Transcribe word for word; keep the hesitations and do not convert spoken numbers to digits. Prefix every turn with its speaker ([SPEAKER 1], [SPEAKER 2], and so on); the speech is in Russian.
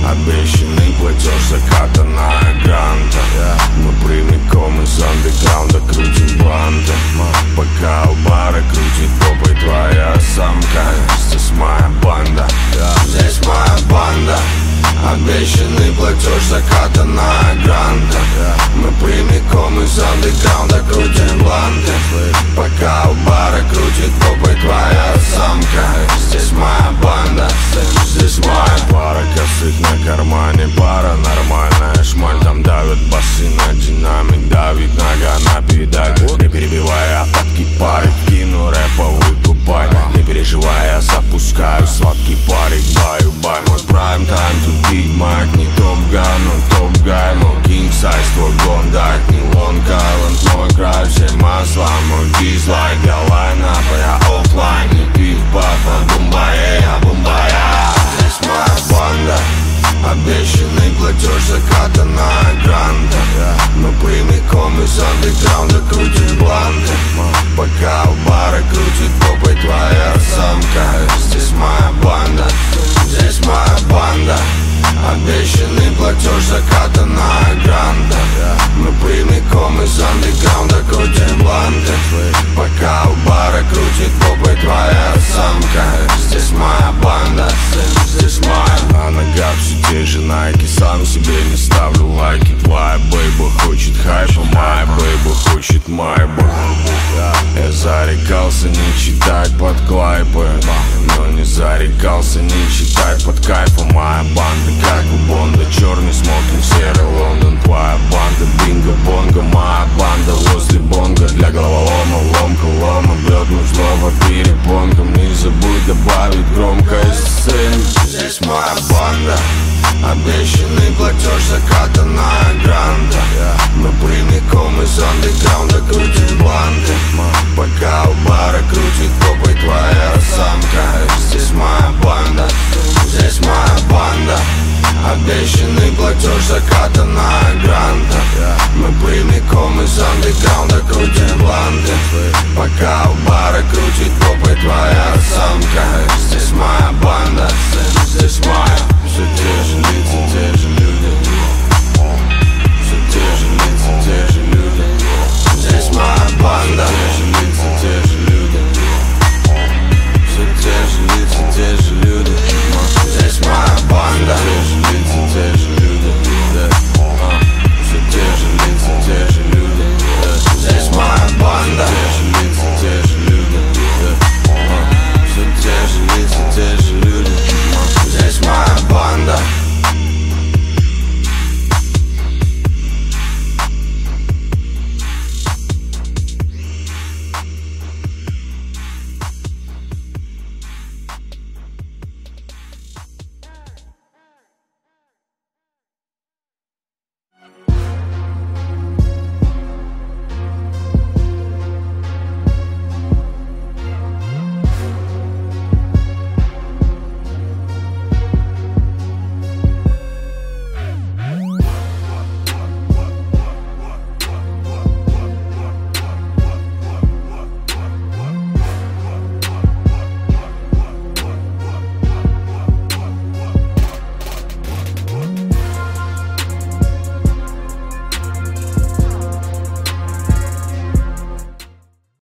[SPEAKER 1] Обещанный платеж, закатанная гранта. Мы прямиком из андеграунда крутим банты. Пока у бара крутит попой твоя самка. Здесь моя банда, здесь моя банда. Обещанный платеж, закатанная гранта. Мы прямиком из андеграунда крутим банты. Пока у бара крутит попой твоя самка. Здесь моя банда, здесь моя пара. Косых на кармане, пара нормальная. Шмаль там давит басы на динамик. Давит нога на педаль. Не перебивая отпадки пары, кину рэповый дубай. Не переживай, я запускаю сладкий парик. Баю-бай, мой прайм тайм, тут Big Mac. Не топ-ган, но топ-гай. Мой king size, твой гондайк. Не Лонг Айленд, мой край. Все масла, мой дизлайк. Я лайнап, я оффлайн. Не пив-пап, а бумбая, я бумбая. Здесь моя банда. Обещанный платеж, закатанная гранта. Мы прямиком из андеграунда крутим бланты. Пока у бара крутит попой твоя самка. Здесь моя банда, здесь моя банда. Обещанный платеж, закатанная гранта. Мы прямиком из андеграунда крутим бланты. Пока у бара крутит попой твоя самка. Здесь моя банда, здесь моя. На ногах все те же найки. Сам себе не ставлю лайки. Твоя бейба хочет хайпа, моя бейба хочет майба. Я зарекался не читать под клайпы, но не зарекался не читать под кайфом. Моя банда как у Бонда. Черный смокинг, серый Лондон. Твоя банда бинго-бонго. Моя банда возле бонга. Для головолома ломка лома. Бьет нужного перепонком. Не забудь добавить громкость сцен. Здесь моя банда. Обещанный